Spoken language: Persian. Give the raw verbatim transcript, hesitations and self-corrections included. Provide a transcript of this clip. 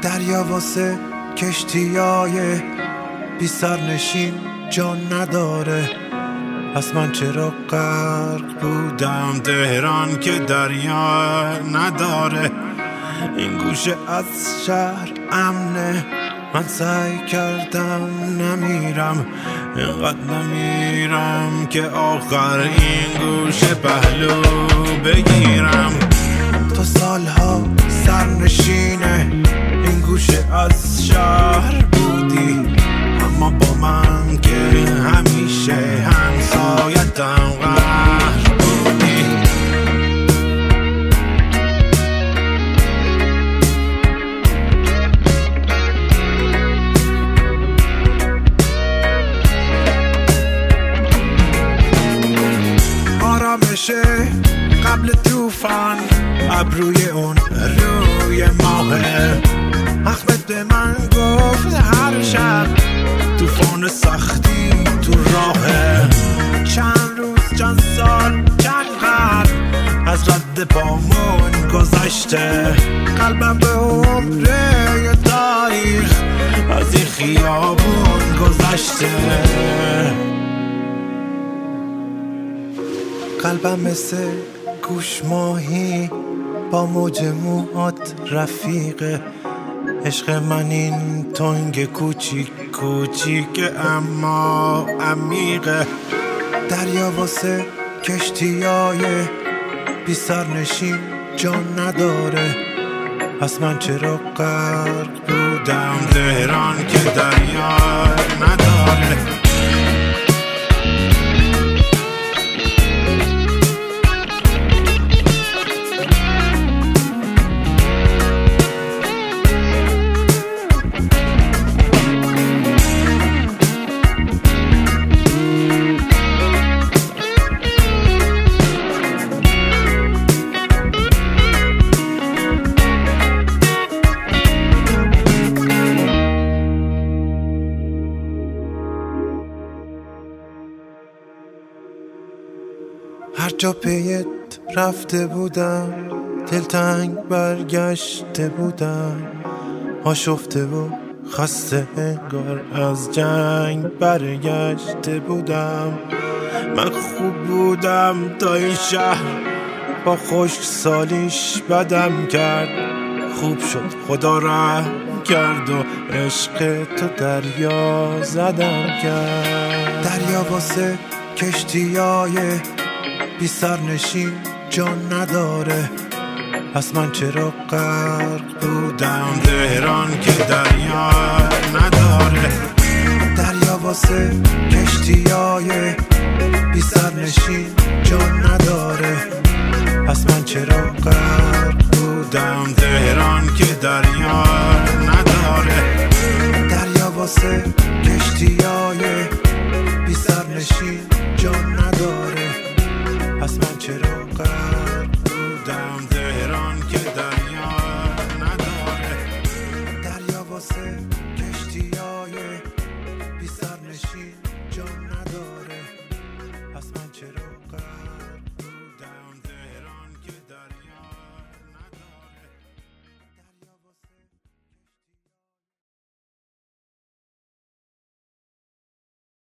دریا واسه کشتیای بی سرنشین جان نداره. پس من چرا غرق بودم تهران که دریا نداره. این گوشه از شهر امنه، من سعی کردم نمیرم، اینقدر نمیرم که آخر این گوشه پهلو بگیرم. تا سالها سرنشینه این گوشه از شهر بودی، اما با من که همیشه همسایتم قهر بودی. آرامشه قبل توفان ابروی اون روی ماهه. احمد به من گفت هر شب توفان سختی تو راهه. چند روز چند سال چند قرن از رد پامون گذشته. قلبم به عمره تاریخ از این خیابون گذشته. قلبم مثل گوش ماهی با موج موهات رفیقه. عشق من این تنگ کوچیک کوچیک اما عمیقه. دریا واسه کشتیای بی سرنشین جان نداره. پس من چرا غرق بودم تهران که دریا نداره. هر جا پیت رفته بودم دلتنگ برگشته بودم. آشفته و خسته انگار از جنگ برگشته بودم. من خوب بودم تا این شهر با خشک سالیش بدم کرد. خوب شد خدا رحم کرد و عشق تو دریا زدم کرد. دریا واسه کشتیای بی سرنشین جان نداره. پس من چرا غرق بودم تهران که دریا نداره. دریا واسه کشتیای بی سرنشین جان نداره. پس من چرا غرق بودم تهران که دریا نداره. دریا واسه کشتیای بی سرنشین جان